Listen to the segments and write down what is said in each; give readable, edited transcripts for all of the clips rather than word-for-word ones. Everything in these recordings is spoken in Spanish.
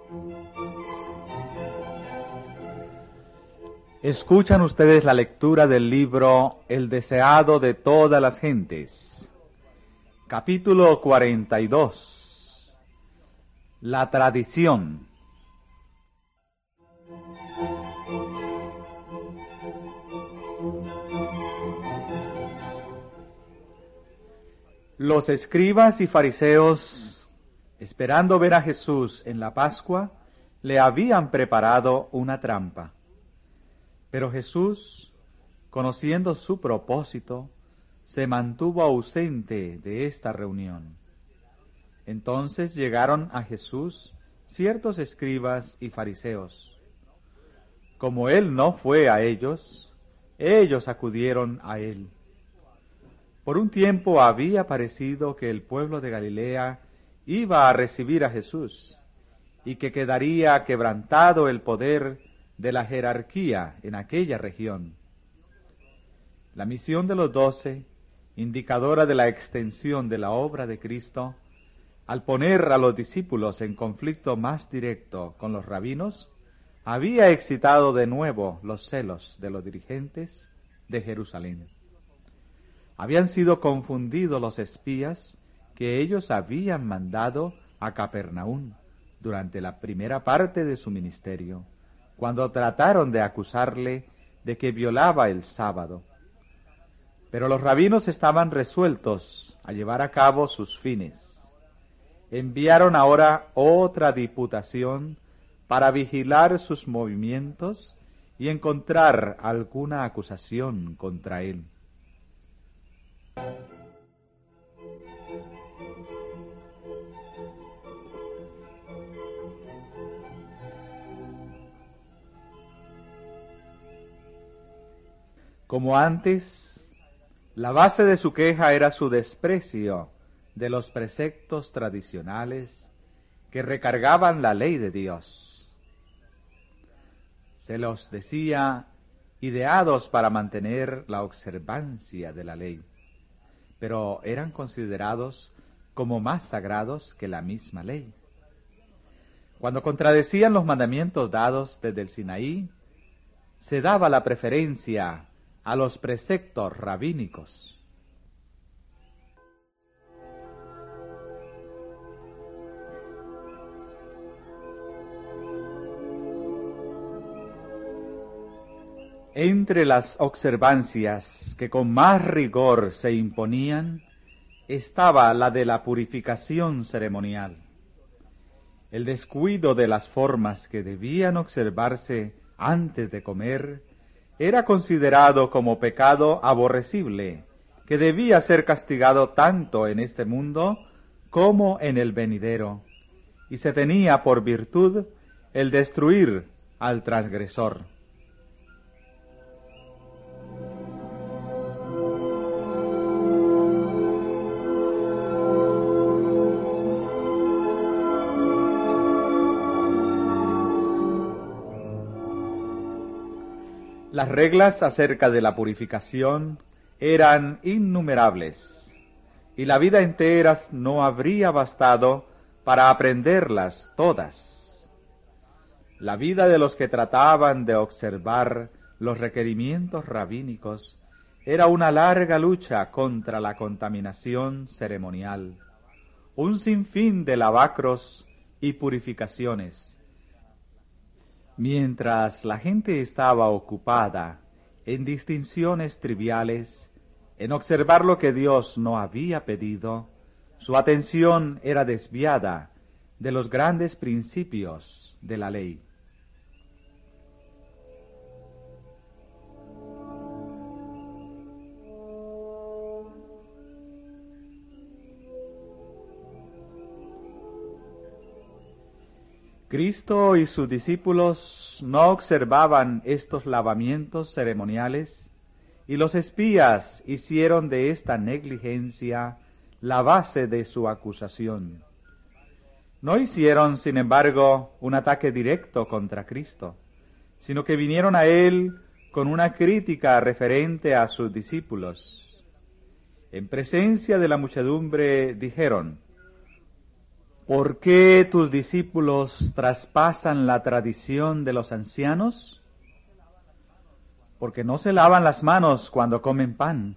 Escuchan ustedes la lectura del libro El deseado de todas las gentes, capítulo 42, la tradición. Los escribas y fariseos, esperando ver a Jesús en la Pascua, le habían preparado una trampa. Pero Jesús, conociendo su propósito, se mantuvo ausente de esta reunión. Entonces llegaron a Jesús ciertos escribas y fariseos. Como él no fue a ellos, ellos acudieron a él. Por un tiempo había parecido que el pueblo de Galilea iba a recibir a Jesús y que quedaría quebrantado el poder de la jerarquía en aquella región. La misión de los 12, indicadora de la extensión de la obra de Cristo, al poner a los discípulos en conflicto más directo con los rabinos, había excitado de nuevo los celos de los dirigentes de Jerusalén. Habían sido confundidos los espías que ellos habían mandado a Capernaum durante la primera parte de su ministerio, cuando trataron de acusarle de que violaba el sábado. Pero los rabinos estaban resueltos a llevar a cabo sus fines. Enviaron ahora otra diputación para vigilar sus movimientos y encontrar alguna acusación contra él. Como antes, la base de su queja era su desprecio de los preceptos tradicionales que recargaban la ley de Dios. Se los decía ideados para mantener la observancia de la ley, pero eran considerados como más sagrados que la misma ley. Cuando contradecían los mandamientos dados desde el Sinaí, se daba la preferencia a los preceptos rabínicos. Entre las observancias que con más rigor se imponían estaba la de la purificación ceremonial. El descuido de las formas que debían observarse antes de comer era considerado como pecado aborrecible, que debía ser castigado tanto en este mundo como en el venidero, y se tenía por virtud el destruir al transgresor. Las reglas acerca de la purificación eran innumerables, y la vida entera no habría bastado para aprenderlas todas. La vida de los que trataban de observar los requerimientos rabínicos era una larga lucha contra la contaminación ceremonial, un sinfín de lavacros y purificaciones. Mientras la gente estaba ocupada en distinciones triviales, en observar lo que Dios no había pedido, su atención era desviada de los grandes principios de la ley. Cristo y sus discípulos no observaban estos lavamientos ceremoniales, y los espías hicieron de esta negligencia la base de su acusación. No hicieron, sin embargo, un ataque directo contra Cristo, sino que vinieron a él con una crítica referente a sus discípulos. En presencia de la muchedumbre dijeron: ¿Por qué tus discípulos traspasan la tradición de los ancianos? Porque no se lavan las manos cuando comen pan.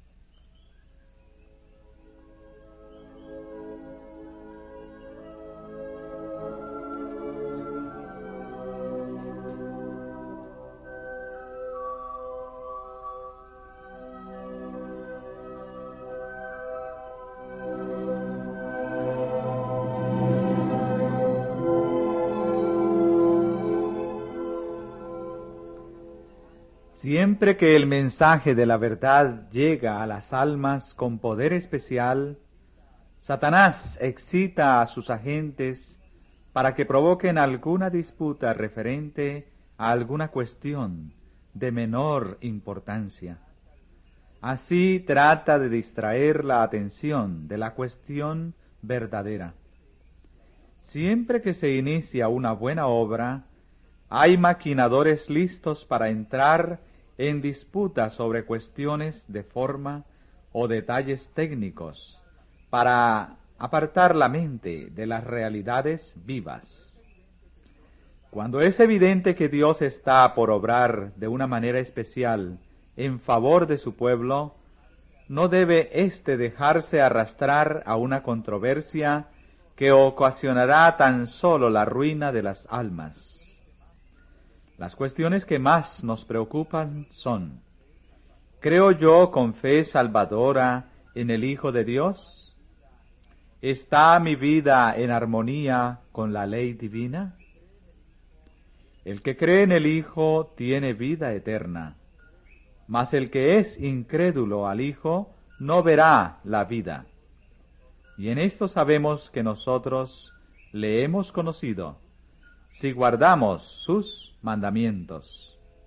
Siempre que el mensaje de la verdad llega a las almas con poder especial, Satanás excita a sus agentes para que provoquen alguna disputa referente a alguna cuestión de menor importancia. Así trata de distraer la atención de la cuestión verdadera. Siempre que se inicia una buena obra, hay maquinadores listos para entrar en disputa sobre cuestiones de forma o detalles técnicos, para apartar la mente de las realidades vivas. Cuando es evidente que Dios está por obrar de una manera especial en favor de su pueblo, no debe éste dejarse arrastrar a una controversia que ocasionará tan solo la ruina de las almas. Las cuestiones que más nos preocupan son: ¿creo yo con fe salvadora en el Hijo de Dios? ¿Está mi vida en armonía con la ley divina? El que cree en el Hijo tiene vida eterna, mas el que es incrédulo al Hijo no verá la vida. Y en esto sabemos que nosotros le hemos conocido, si guardamos sus mandamientos.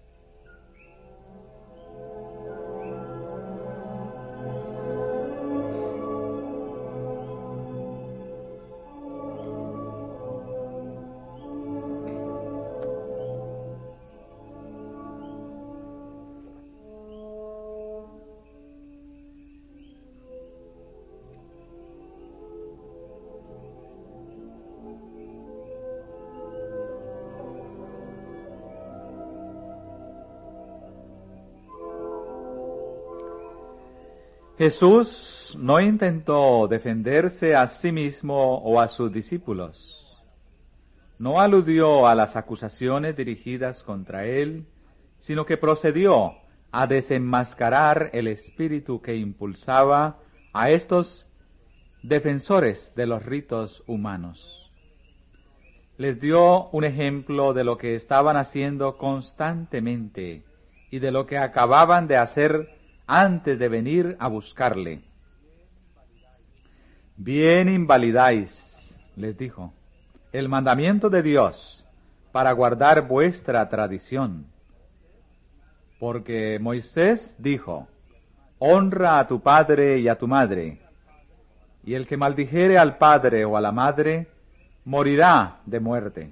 Jesús no intentó defenderse a sí mismo o a sus discípulos. No aludió a las acusaciones dirigidas contra él, sino que procedió a desenmascarar el espíritu que impulsaba a estos defensores de los ritos humanos. Les dio un ejemplo de lo que estaban haciendo constantemente y de lo que acababan de hacer antes de venir a buscarle. Bien invalidáis, les dijo, el mandamiento de Dios para guardar vuestra tradición. Porque Moisés dijo: honra a tu padre y a tu madre, y el que maldijere al padre o a la madre morirá de muerte.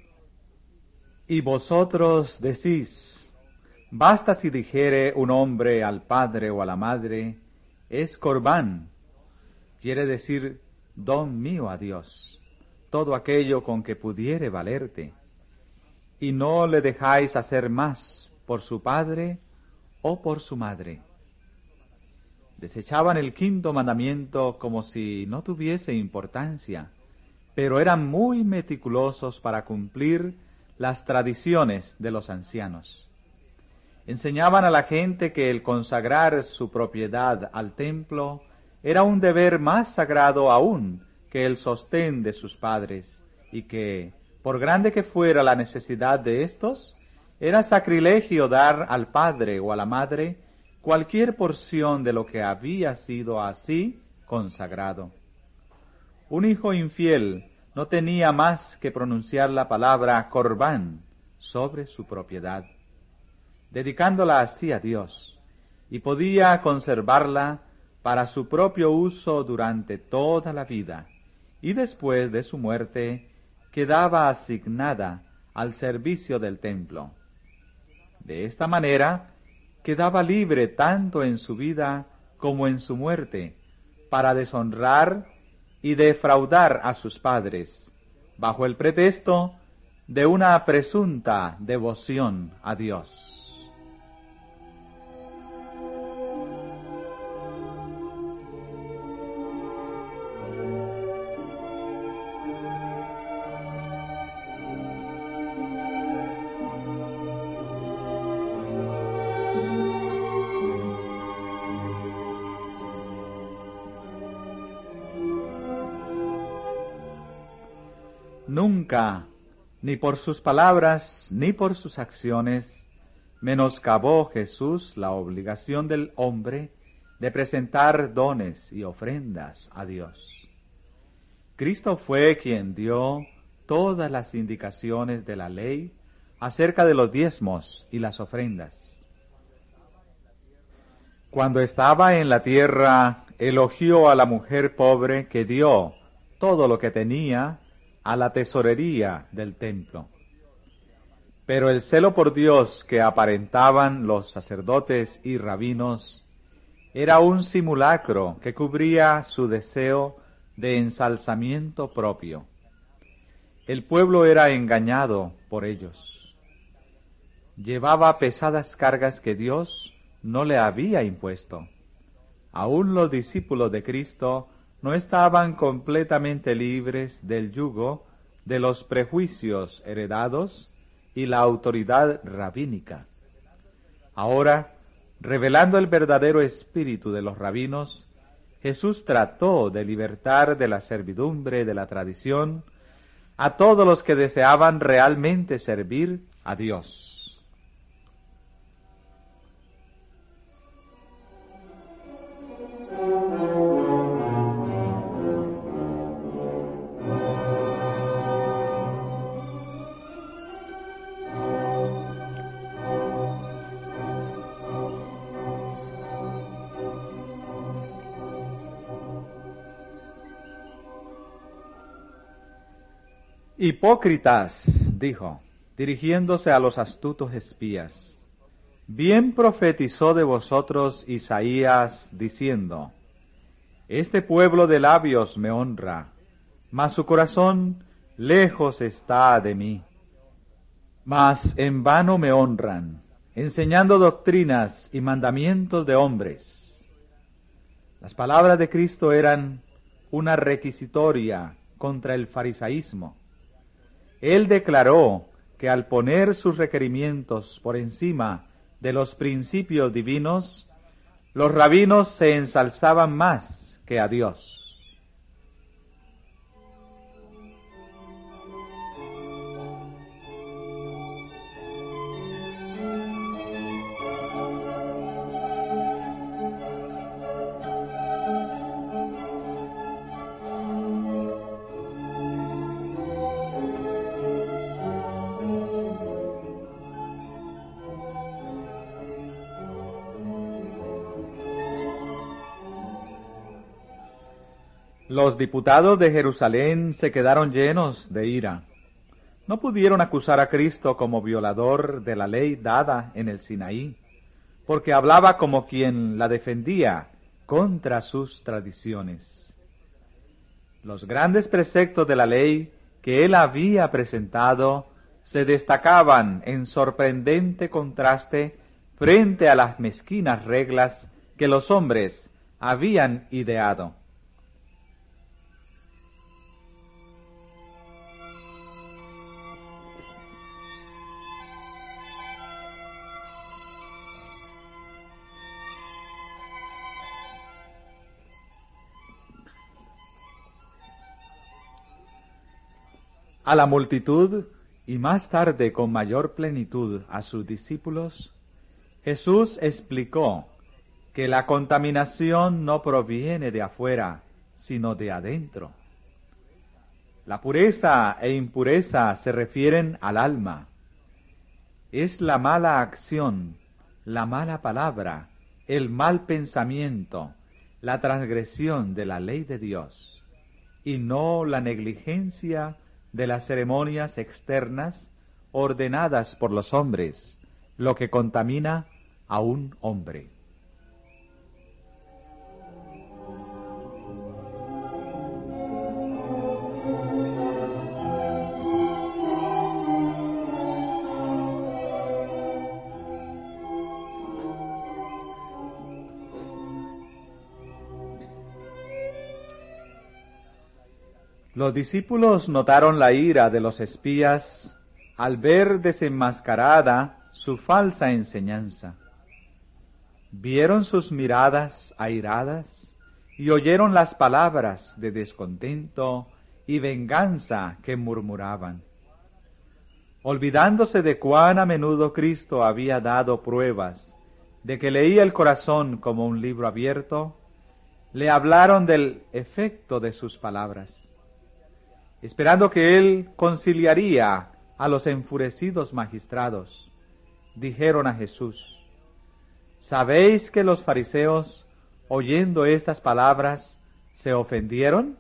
Y vosotros decís: basta si dijere un hombre al padre o a la madre, es corbán, quiere decir don mío a Dios, todo aquello con que pudiere valerte, y no le dejáis hacer más por su padre o por su madre. Desechaban el quinto mandamiento como si no tuviese importancia, pero eran muy meticulosos para cumplir las tradiciones de los ancianos. Enseñaban a la gente que el consagrar su propiedad al templo era un deber más sagrado aún que el sostén de sus padres, y que, por grande que fuera la necesidad de éstos, era sacrilegio dar al padre o a la madre cualquier porción de lo que había sido así consagrado. Un hijo infiel no tenía más que pronunciar la palabra corbán sobre su propiedad, dedicándola así a Dios, y podía conservarla para su propio uso durante toda la vida, y después de su muerte quedaba asignada al servicio del templo. De esta manera quedaba libre tanto en su vida como en su muerte, para deshonrar y defraudar a sus padres, bajo el pretexto de una presunta devoción a Dios. Nunca, ni por sus palabras, ni por sus acciones, menoscabó Jesús la obligación del hombre de presentar dones y ofrendas a Dios. Cristo fue quien dio todas las indicaciones de la ley acerca de los diezmos y las ofrendas. Cuando estaba en la tierra, elogió a la mujer pobre que dio todo lo que tenía a la tesorería del templo. Pero el celo por Dios que aparentaban los sacerdotes y rabinos era un simulacro que cubría su deseo de ensalzamiento propio. El pueblo era engañado por ellos. Llevaba pesadas cargas que Dios no le había impuesto. Aún los discípulos de Cristo no estaban completamente libres del yugo de los prejuicios heredados y la autoridad rabínica. Ahora, revelando el verdadero espíritu de los rabinos, Jesús trató de libertar de la servidumbre de la tradición a todos los que deseaban realmente servir a Dios. Hipócritas, dijo, dirigiéndose a los astutos espías, bien profetizó de vosotros Isaías, diciendo, este pueblo de labios me honra, mas su corazón lejos está de mí. Mas en vano me honran, enseñando doctrinas y mandamientos de hombres. Las palabras de Cristo eran una requisitoria contra el farisaísmo. Él declaró que al poner sus requerimientos por encima de los principios divinos, los rabinos se ensalzaban más que a Dios. Los diputados de Jerusalén se quedaron llenos de ira. No pudieron acusar a Cristo como violador de la ley dada en el Sinaí, porque hablaba como quien la defendía contra sus tradiciones. Los grandes preceptos de la ley que él había presentado se destacaban en sorprendente contraste frente a las mezquinas reglas que los hombres habían ideado. A la multitud, y más tarde con mayor plenitud a sus discípulos, Jesús explicó que la contaminación no proviene de afuera, sino de adentro. La pureza e impureza se refieren al alma. Es la mala acción, la mala palabra, el mal pensamiento, la transgresión de la ley de Dios, y no la negligencia de las ceremonias externas ordenadas por los hombres, lo que contamina a un hombre. Los discípulos notaron la ira de los espías al ver desenmascarada su falsa enseñanza. Vieron sus miradas airadas y oyeron las palabras de descontento y venganza que murmuraban. Olvidándose de cuán a menudo Cristo había dado pruebas de que leía el corazón como un libro abierto, le hablaron del efecto de sus palabras, esperando que él conciliaría a los enfurecidos magistrados. Dijeron a Jesús: ¿Sabéis que los fariseos, oyendo estas palabras, se ofendieron?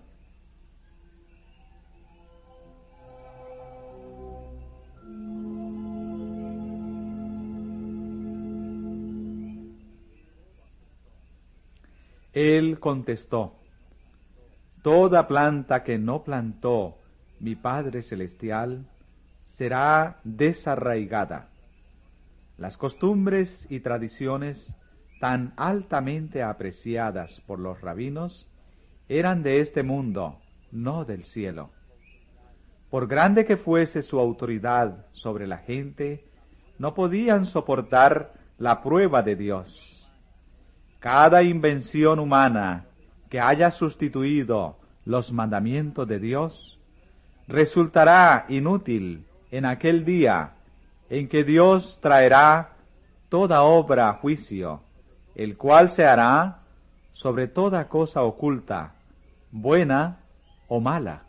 Él contestó: Toda planta que no plantó mi Padre Celestial será desarraigada. Las costumbres y tradiciones tan altamente apreciadas por los rabinos eran de este mundo, no del cielo. Por grande que fuese su autoridad sobre la gente, no podían soportar la prueba de Dios. Cada invención humana que haya sustituido los mandamientos de Dios resultará inútil en aquel día en que Dios traerá toda obra a juicio, el cual se hará sobre toda cosa oculta, buena o mala.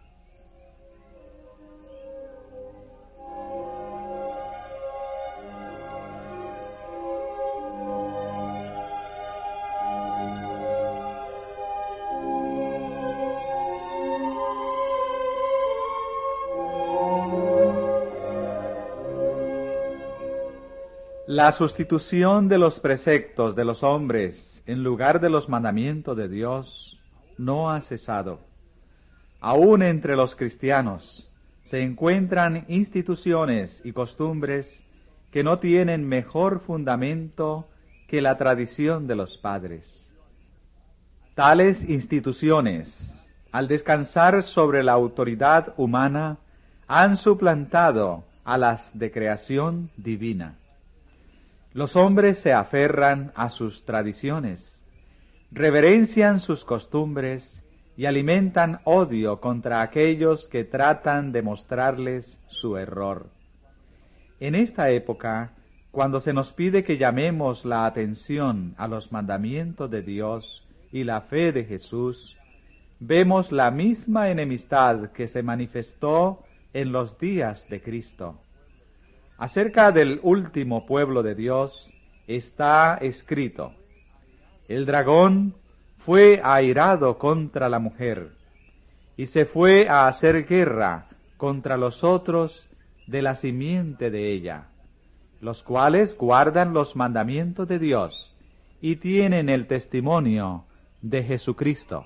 La sustitución de los preceptos de los hombres en lugar de los mandamientos de Dios no ha cesado. Aún entre los cristianos se encuentran instituciones y costumbres que no tienen mejor fundamento que la tradición de los padres. Tales instituciones, al descansar sobre la autoridad humana, han suplantado a las de creación divina. Los hombres se aferran a sus tradiciones, reverencian sus costumbres y alimentan odio contra aquellos que tratan de mostrarles su error. En esta época, cuando se nos pide que llamemos la atención a los mandamientos de Dios y la fe de Jesús, vemos la misma enemistad que se manifestó en los días de Cristo. Acerca del último pueblo de Dios está escrito: el dragón fue airado contra la mujer y se fue a hacer guerra contra los otros de la simiente de ella, los cuales guardan los mandamientos de Dios y tienen el testimonio de Jesucristo.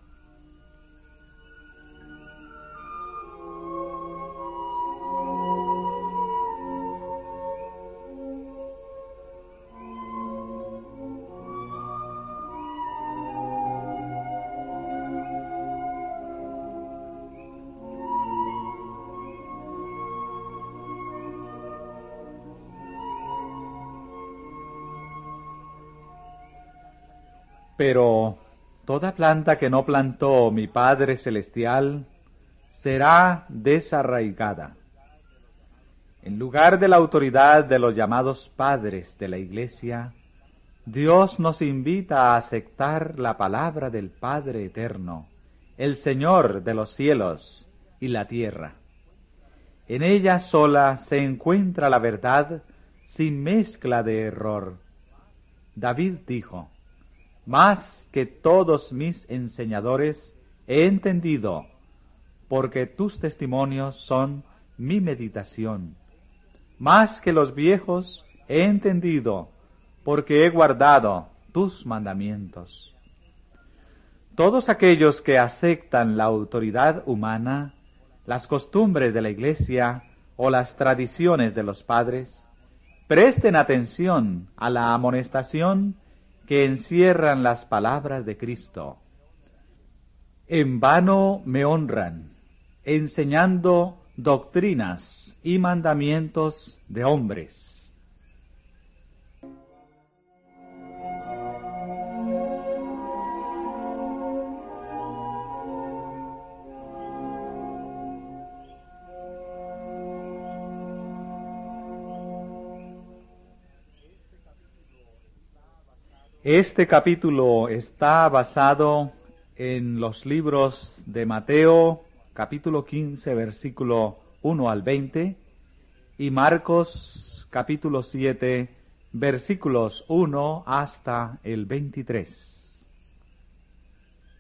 Pero toda planta que no plantó mi Padre Celestial será desarraigada. En lugar de la autoridad de los llamados padres de la Iglesia, Dios nos invita a aceptar la palabra del Padre Eterno, el Señor de los cielos y la tierra. En ella sola se encuentra la verdad sin mezcla de error. David dijo: más que todos mis enseñadores he entendido, porque tus testimonios son mi meditación. Más que los viejos he entendido, porque he guardado tus mandamientos. Todos aquellos que aceptan la autoridad humana, las costumbres de la Iglesia o las tradiciones de los padres, presten atención a la amonestación que encierran las palabras de Cristo. En vano me honran, enseñando doctrinas y mandamientos de hombres. Este capítulo está basado en los libros de Mateo, capítulo 15, versículo 1 al 20, y Marcos, capítulo 7, versículos 1 hasta el 23.